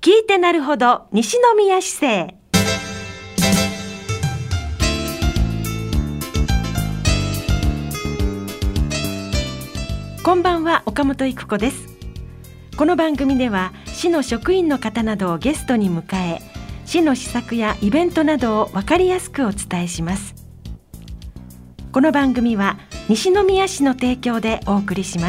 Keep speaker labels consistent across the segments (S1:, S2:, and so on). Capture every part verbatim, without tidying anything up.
S1: 聞いてなるほど西宮市政。こんばんは、岡本育子です。この番組では市の職員の方などをゲストに迎え、市の施策やイベントなどを分かりやすくお伝えします。この番組は西宮市の提供でお送りします。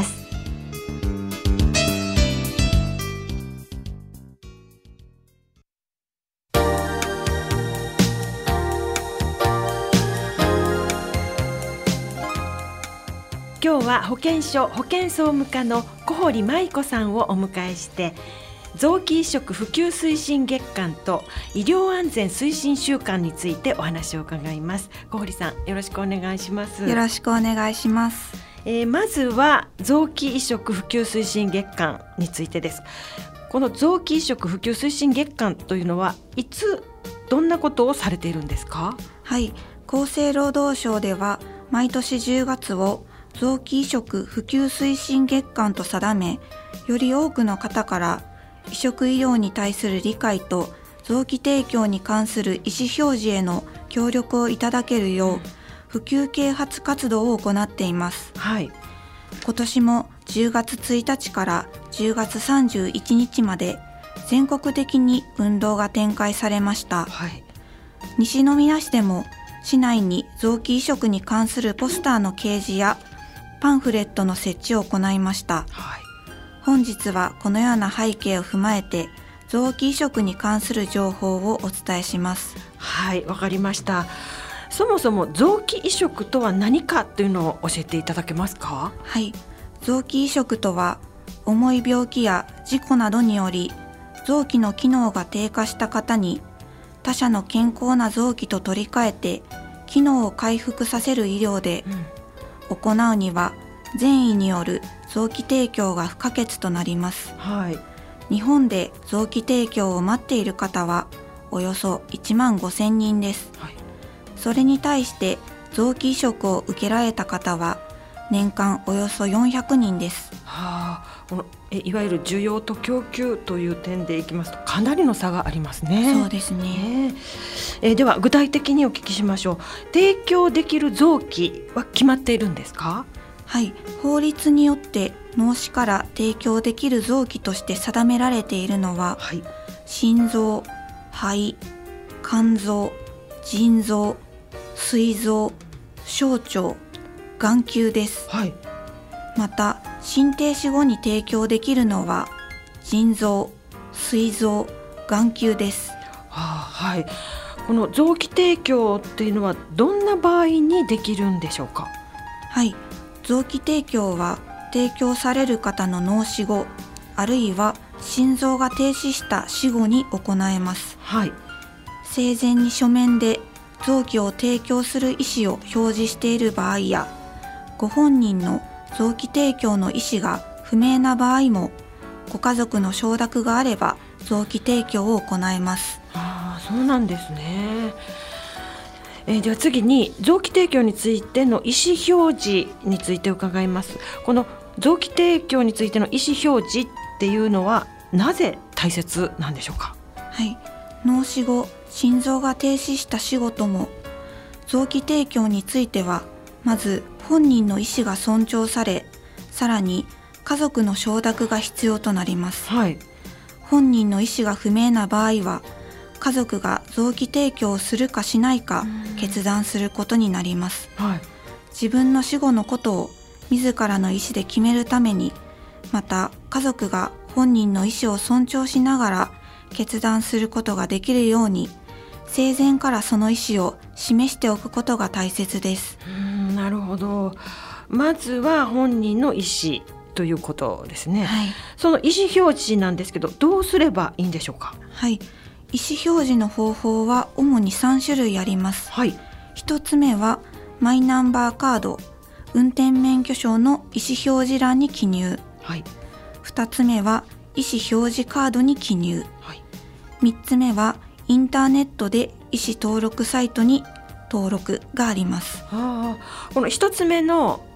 S1: 今日は保健所保健総務課の小堀舞子さんをお迎えして、臓器移植普及推進月間と医療安全推進週間についてお話を伺います。小堀さん、よろしくお願いします。
S2: よろしくお願いします。
S1: えー、まずは臓器移植普及推進月間についてです。この臓器移植普及推進月間というのはいつどんなことをされているんですか？
S2: はい、厚生労働省では毎年じゅうがつを臓器移植普及推進月間と定め、より多くの方から移植医療に対する理解と臓器提供に関する意思表示への協力をいただけるよう普及啓発活動を行っています。
S1: はい、
S2: 今年もじゅうがつついたちからじゅうがつさんじゅういちにちまで全国的に運動が展開されました。
S1: はい、
S2: 西宮市でも市内に臓器移植に関するポスターの掲示やパンフレットの設置を行いました。
S1: はい、
S2: 本日はこのような背景を踏まえて臓器移植に関する情報をお伝えします。
S1: はい、わかりました。そもそも臓器移植とは何かというのを教えていただけますか？
S2: はい、臓器移植とは重い病気や事故などにより臓器の機能が低下した方に他者の健康な臓器と取り替えて機能を回復させる医療で、うん行うには善意による臓器提供が不可欠となります。
S1: はい、
S2: 日本で臓器提供を待っている方はおよそいちまんごせんにんです。
S1: はい、
S2: それに対して臓器移植を受けられた方は年間およそよんひゃくにんです。
S1: はあ、このえいわゆる需要と供給という点でいきますとかなりの差がありますね。
S2: そうですね。
S1: えー、では具体的にお聞きしましょう。提供できる臓器は決まっているんですか？
S2: はい、法律によって脳死から提供できる臓器として定められているのは、はい、心臓、肺、肝臓、腎臓、膵臓、小腸、眼球です。
S1: はい、
S2: また心停止後に提供できるのは腎臓、膵臓、眼球です。
S1: はあ、はい、この臓器提供っていうのはどんな場合にできるんでしょうか？
S2: はい、臓器提供は提供される方の脳死後、あるいは心臓が停止した死後に行えます。
S1: はい、
S2: 生前に書面で臓器を提供する意思を表示している場合や、ご本人の臓器提供の意思が不明な場合も、ご家族の承諾があれば臓器提供を行います。
S1: ああ、そうなんですね。えー、では次に臓器提供についての意思表示について伺います。この臓器提供についての意思表示っていうのはなぜ大切なんでしょうか？
S2: はい、脳死後心臓が停止した死後とも臓器提供についてはまず本人の意思が尊重され、さらに家族の承諾が必要となります。
S1: はい、
S2: 本人の意思が不明な場合は家族が臓器提供をするかしないか決断することになります。
S1: はい、
S2: 自分の死後のことを自らの意思で決めるために、また家族が本人の意思を尊重しながら決断することができるように、生前からその意思を示しておくことが大切です。
S1: うーん、なるほど。まずは本人の意思ということですね。
S2: はい、
S1: その意思表示なんですけど、どうすればいいんでしょうか？
S2: はい、意思表示の方法は主にさんしゅるいあります。
S1: はい、
S2: ひとつめはマイナンバーカード、運転免許証の意思表示欄に記入。
S1: はい、
S2: ふたつめは意思表示カードに記入。
S1: はい、
S2: みっつめはインターネットで意思登録サイトに登録があります。
S1: ああ、このひとつめの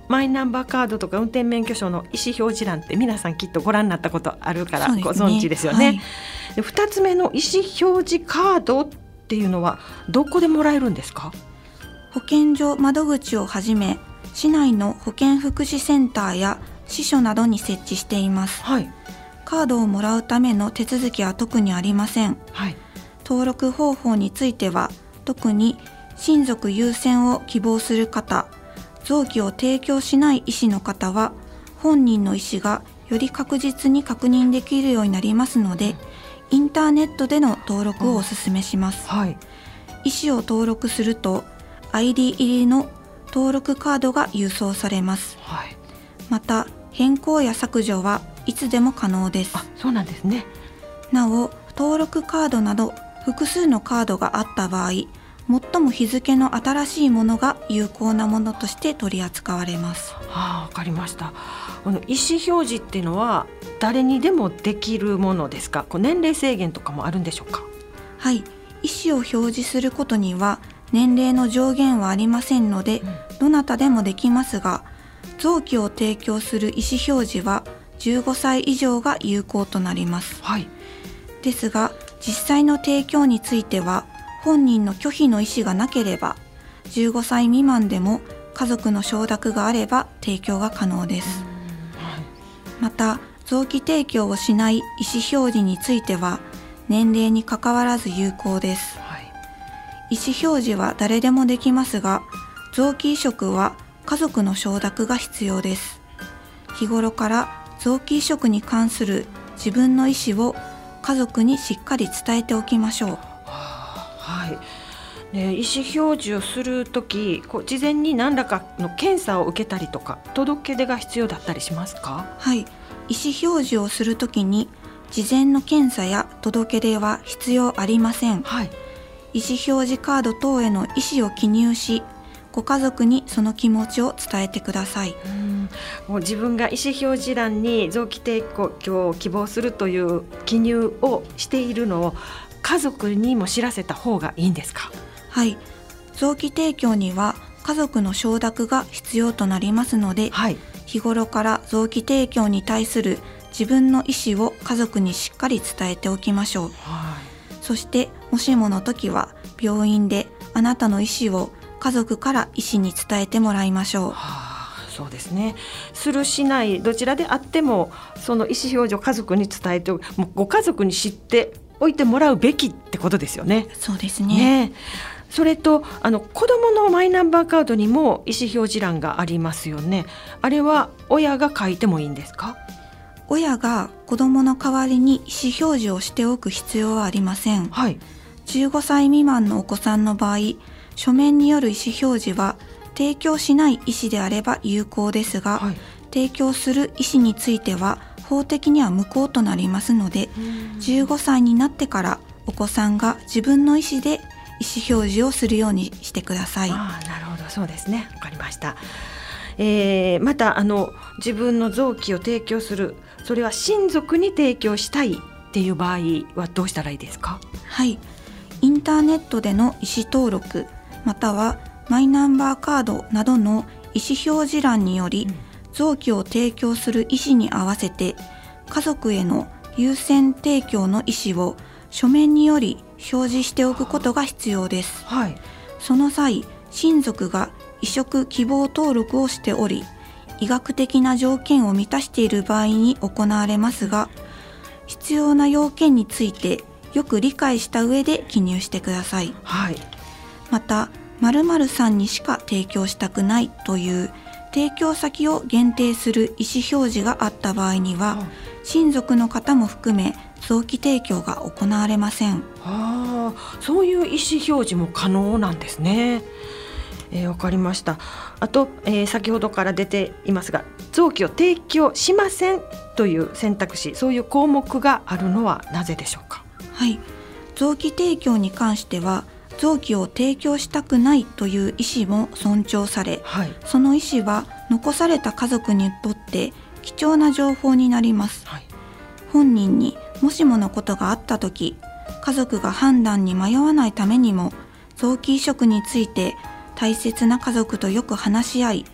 S1: マイナンバーカードとか運転免許証の意思表示欄って皆さんきっとご覧になったことあるからご存知ですよね。はい、でふたつめの意思表示カードっていうのはどこでもらえるんですか？
S2: 保健所窓口をはじめ市内の保健福祉センターや支所などに設置しています。はい、カードをもらうための手続きは特にありません。はい、登録方法については特に親族優先を希望する方、臓器を提供しない医師の方は本人の意思がより確実に確認できるようになりますので、インターネットでの登録をお勧めします。はい、医師を登録すると アイディー 入りの登録カードが郵送されます。はい、また変更や削除はいつでも可能です。
S1: あ、そうなんですね。
S2: なお登録カードなど複数のカードがあった場合、最も日付の新しいものが有効なものとして取り扱われます。
S1: はあ、わかりました。この意思表示っていうのは誰にでもできるものですか？こう年齢制限とかもあるんでしょうか？
S2: はい、意思を表示することには年齢の上限はありませんので、うん、どなたでもできますが、臓器を提供する意思表示はじゅうごさい以上が有効となります。はい、ですが実際の提供については本人の拒否の意思がなければ、じゅうごさい未満でも家族の承諾があれば提供が可能です。はい、また臓器提供をしない意思表示については年齢にかかわらず有効です。はい、意思表示は誰でもできますが、臓器移植は家族の承諾が必要です。日頃から臓器移植に関する自分の意思を家族にしっかり伝えておきましょう。
S1: はい、ね、意思表示をするとき、こう事前に何らかの検査を受けたりとか届け出が必要だったりしますか？
S2: はい、意思表示をするときに事前の検査や届け出は必要ありません。はい、意思表示カード等への意思を記入し、ご家族にその気持ちを伝えてください。
S1: うん、もう自分が意思表示欄に臓器提供を希望するという記入をしているのを家族にも知らせた方がいいんですか？
S2: はい、臓器提供には家族の承諾が必要となりますので、はい、日頃から臓器提供に対する自分の意思を家族にしっかり伝えておきましょう。はい、そしてもしもの時は病院であなたの意思を家族から医師に伝えてもらいましょう。は
S1: あ、そうですね。するしないどちらであってもその意思表示を家族に伝えて、もうご家族に知っておいてもらうべきってことですよね。
S2: そうですね。
S1: ね、それとあの子どものマイナンバーカードにも意思表示欄がありますよね。あれは親が書いてもいいんですか？
S2: 親が子どもの代わりに意思表示をしておく必要はありません。はい、じゅうごさい未満のお子さんの場合、書面による意思表示は提供しない意思であれば有効ですが、はい、提供する意思については法的には無効となりますので、じゅうごさいになってからお子さんが自分の意思で意思表示をするようにしてください。
S1: ああ、なるほど、そうですね、わかりました。えー、またあの自分の臓器を提供する、それは親族に提供したいっていう場合はどうしたらいいですか？
S2: はい、インターネットでの意思登録またはマイナンバーカードなどの意思表示欄により、うん、臓器を提供する意思に合わせて家族への優先提供の意思を書面により表示しておくことが必要です。はい、その際、親族が移植希望登録をしており、医学的な条件を満たしている場合に行われますが、必要な要件についてよく理解した上で記入してください。はい、また、〇〇さんにしか提供したくないという提供先を限定する意思表示があった場合には、親族の方も含め臓器提供が行われません。
S1: ああ、そういう意思表示も可能なんですね。えー、わかりました。あと、えー、先ほどから出ていますが、臓器を提供しませんという選択肢、そういう項目があるのはなぜでしょうか？
S2: はい、臓器提供に関しては臓器を提供したくないという意思も尊重され、はい、その意思は残された家族にとって貴重な情報になります。はい、本人にもしものことがあったとき、家族が判断に迷わないためにも臓器移植について大切な家族とよく話し合い、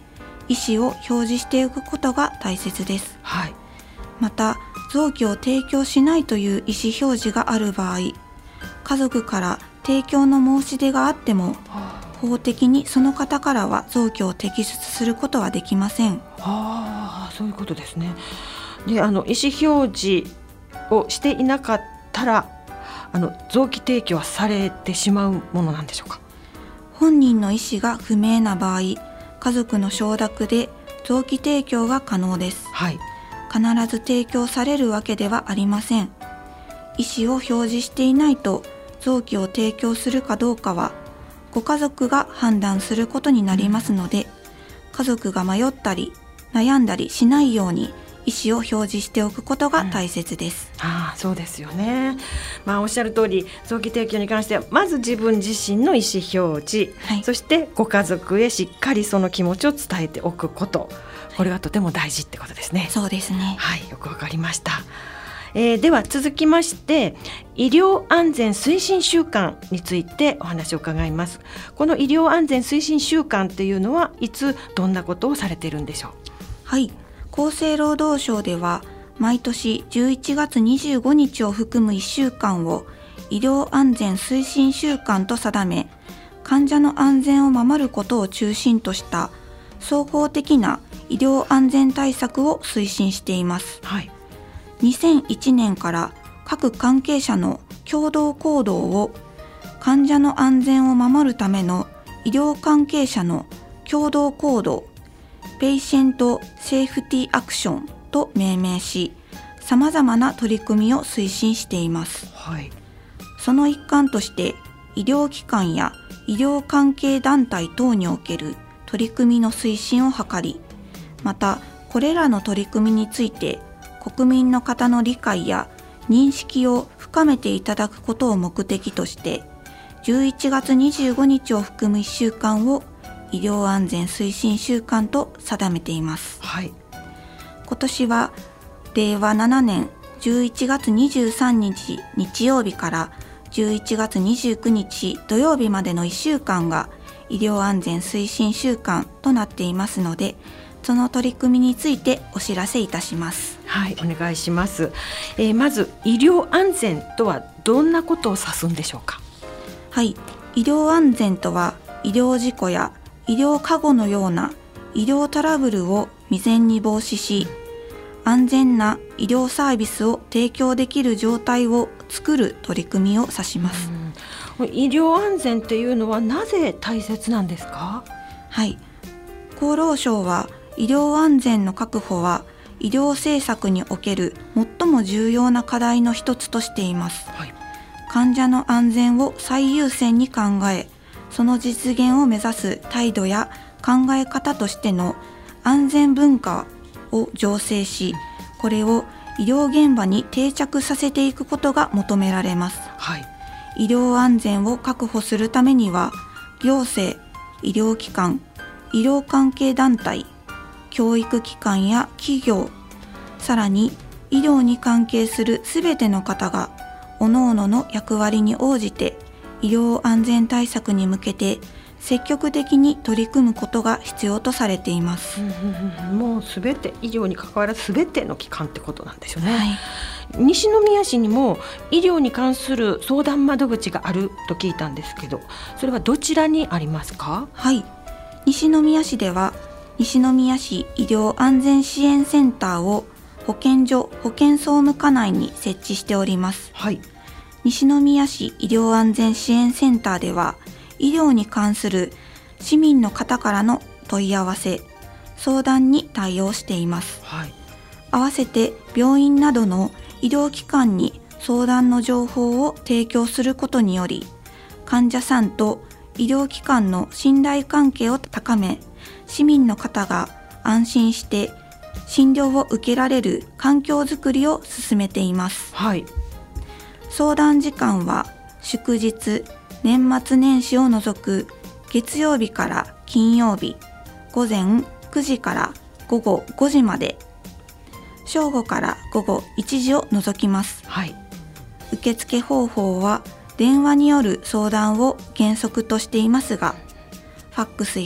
S2: 意思を表示していくことが大切です。
S1: はい、
S2: また臓器を提供しないという意思表示がある場合、家族から提供の申し出があっても法的にその方からは臓器を摘出することはできません。
S1: ああ、そういうことですね。で、あの意思表示をしていなかったらあの臓器提供はされてしまうものなんでしょうか？
S2: 本人の意思が不明な場合、家族の承諾で臓器提供が可能です。
S1: はい、
S2: 必ず提供されるわけではありません。意思を表示していないと臓器を提供するかどうかはご家族が判断することになりますので、うん、家族が迷ったり悩んだりしないように意思を表示しておくことが大切です。
S1: うん、ああ、そうですよね。まあ、おっしゃる通り臓器提供に関してはまず自分自身の意思表示、はい、そしてご家族へしっかりその気持ちを伝えておくこと、これがとても大事ってことですね。
S2: そうですね。
S1: はい、よくわかりました。えー、では続きまして医療安全推進週間についてお話を伺います。この医療安全推進週間というのはいつどんなことをされているんでしょう？
S2: はい、厚生労働省では毎年じゅういちがつにじゅうごにちを含むいっしゅうかんを医療安全推進週間と定め、患者の安全を守ることを中心とした総合的な医療安全対策を推進しています。
S1: はい、
S2: にせんいちねんから各関係者の共同行動を患者の安全を守るための医療関係者の共同行動ペイシェントセーフティアクションと命名し、さまざまな取り組みを推進しています。
S1: はい、
S2: その一環として医療機関や医療関係団体等における取り組みの推進を図り、またこれらの取り組みについて国民の方の理解や認識を深めていただくことを目的としてじゅういちがつにじゅうごにちを含むいっしゅうかんを医療安全推進週間と定めています。
S1: はい、
S2: 今年はれいわななねんじゅういちがつにじゅうさんにち日曜日からじゅういちがつにじゅうくにち土曜日までのいっしゅうかんが医療安全推進週間となっていますので、その取り組みについてお知らせいたします。
S1: はい、お願いします。えー、まず医療安全とはどんなことを指すんでしょうか？
S2: はい、医療安全とは医療事故や医療過誤のような医療トラブルを未然に防止し、安全な医療サービスを提供できる状態を作る取り組みを指します。
S1: うん、医療安全っていうのはなぜ大切なんですか？
S2: はい、厚労省は医療安全の確保は医療政策における最も重要な課題の一つとしています。
S1: はい、
S2: 患者の安全を最優先に考え、その実現を目指す態度や考え方としての安全文化を醸成し、これを医療現場に定着させていくことが求められます。
S1: はい、
S2: 医療安全を確保するためには、行政、医療機関、医療関係団体、教育機関や企業、さらに医療に関係するすべての方が各々の役割に応じて医療安全対策に向けて積極的に取り組むことが必要とされています。
S1: うん、もうすべて医療に関わらずすべての機関ってことなんですよね。
S2: はい、
S1: 西宮市にも医療に関する相談窓口があると聞いたんですけど、それはどちらにありますか？
S2: はい、西宮市では西宮市医療安全支援センターを保健所保健総務課内に設置しております。
S1: はい、
S2: 西宮市医療安全支援センターでは医療に関する市民の方からの問い合わせ相談に対応しています。
S1: はい、
S2: 合わせて病院などの医療機関に相談の情報を提供することにより、患者さんと医療機関の信頼関係を高め、市民の方が安心して診療を受けられる環境づくりを進めています。
S1: はい、
S2: 相談時間は祝日、年末年始を除く月曜日から金曜日、午前くじから午後ごじまで、正午から午後いちじを除きます。
S1: はい、
S2: 受付方法は電話による相談を原則としていますが、ファックスや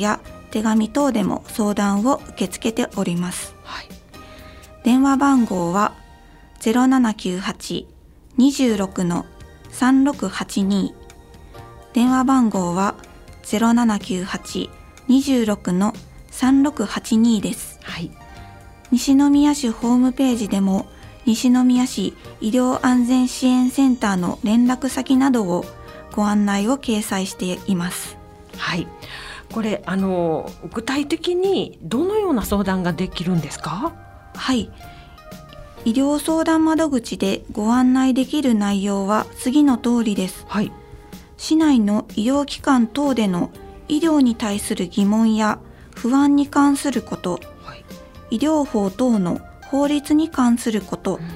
S2: 手紙等でも相談を受け付けております。
S1: はい、
S2: 電話番号は ゼロななきゅうはち にじゅうろく さんろくはちに 電話番号は ゼロななきゅうはち にじゅうろく さんろくはちに です。
S1: はい、
S2: 西宮市ホームページでも西宮市医療安全支援センターの連絡先などをご案内を掲載しています。
S1: はい、これあの具体的にどのような相談ができるんですか？
S2: はい、医療相談窓口でご案内できる内容は次の通りです。
S1: はい、
S2: 市内の医療機関等での医療に対する疑問や不安に関すること、
S1: はい、
S2: 医療法等の法律に関すること、うん、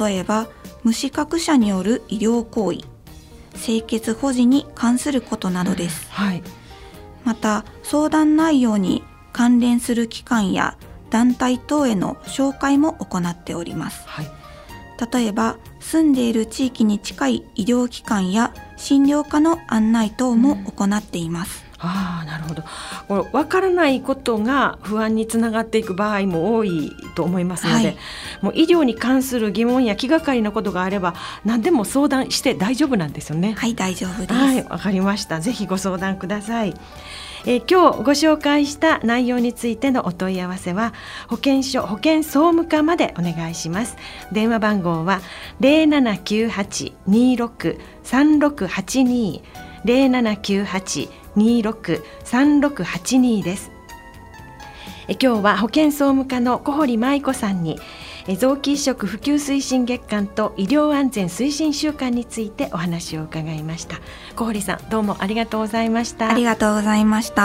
S2: 例えば無資格者による医療行為、清潔保持に関することなどです。
S1: うん、はい、
S2: また相談内容に関連する機関や団体等への紹介も行っております。
S1: はい、
S2: 例えば住んでいる地域に近い医療機関や診療科の案内等も行っています。
S1: うん、ああ、なるほど。これ分からないことが不安につながっていく場合も多いと思いますので、はい、もう医療に関する疑問や気がかりなことがあれば何でも相談して大丈夫なんですよね。
S2: はい、大丈夫です。
S1: はい、わかりました。ぜひご相談ください。えー、今日ご紹介した内容についてのお問い合わせは保健所保健総務課までお願いします。電話番号は ゼロななきゅうはち にーろく さんろくはちに ゼロななきゅうはち にーろく さんろくはちに です。え今日は保健総務課の小堀舞子さんに臓器移植普及推進月間と医療安全推進週間についてお話を伺いました。小堀さん、どうもありがとうございました。
S2: ありがとうございました。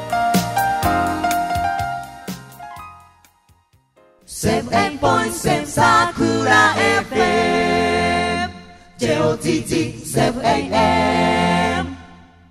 S3: セブンティーンポイントセブン さくら エフエム ジェイオーティーティー セブンエーエム。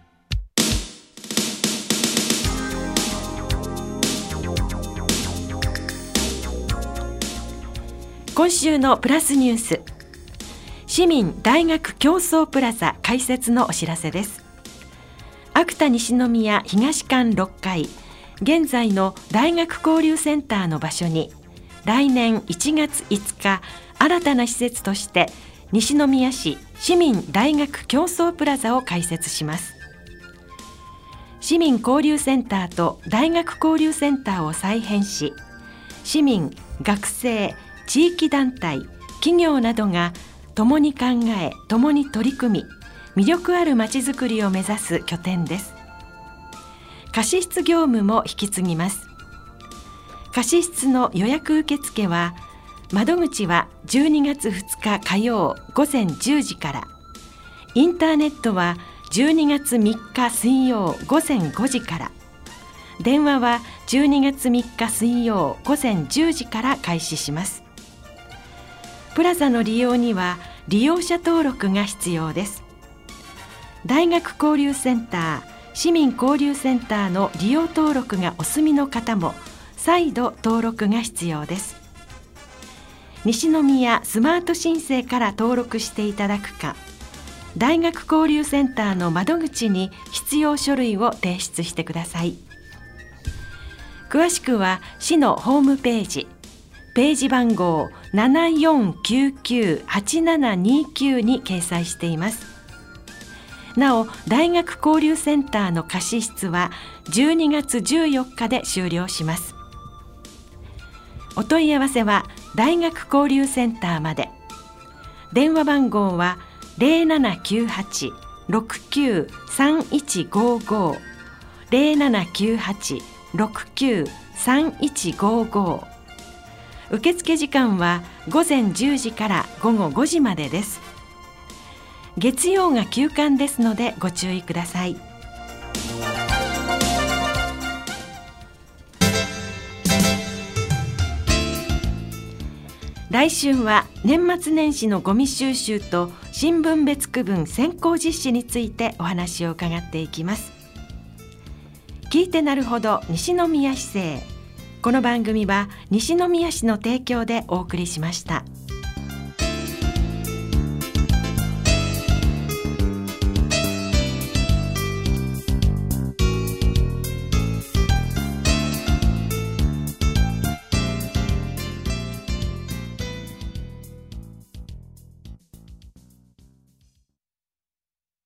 S1: 今週のプラスニュース、市民大学競争プラザ開設のお知らせです。芥田西宮東館ろっかい、現在の大学交流センターの場所に来年いちがついつか新たな施設として西宮市市民大学競争プラザを開設します。市民交流センターと大学交流センターを再編し、市民、学生、地域団体、企業などが共に考え、共に取り組み、魅力あるまちづくりを目指す拠点です。貸室業務も引き継ぎます。貸室の予約受付は、窓口はじゅうにがつふつか火曜ごぜんじゅうじから、インターネットはじゅうにがつみっか水曜ごぜんごじから、電話はじゅうにがつみっか水曜ごぜんじゅうじから開始します。プラザの利用には利用者登録が必要です。大学交流センター、市民交流センターの利用登録がお済みの方も再度登録が必要です。西宮スマート申請から登録していただくか、大学交流センターの窓口に必要書類を提出してください。詳しくは市のホームページ、ページ番号 ななよんきゅうきゅうはちななにきゅう に掲載しています。なお、大学交流センターの貸室はじゅうにがつじゅうよっかで終了します。お問い合わせは大学交流センターまで。電話番号は ゼロななきゅうはち ろくきゅう さんいちごご ゼロななきゅうはち ろくきゅう さんいちごご。受付時間はごぜんじゅうじからごごごじまでです。月曜が休館ですのでご注意ください。来週は年末年始のゴミ収集と新聞別区分先行実施についてお話を伺っていきます。聞いてなるほど西宮市政。この番組は西宮市の提供でお送りしました。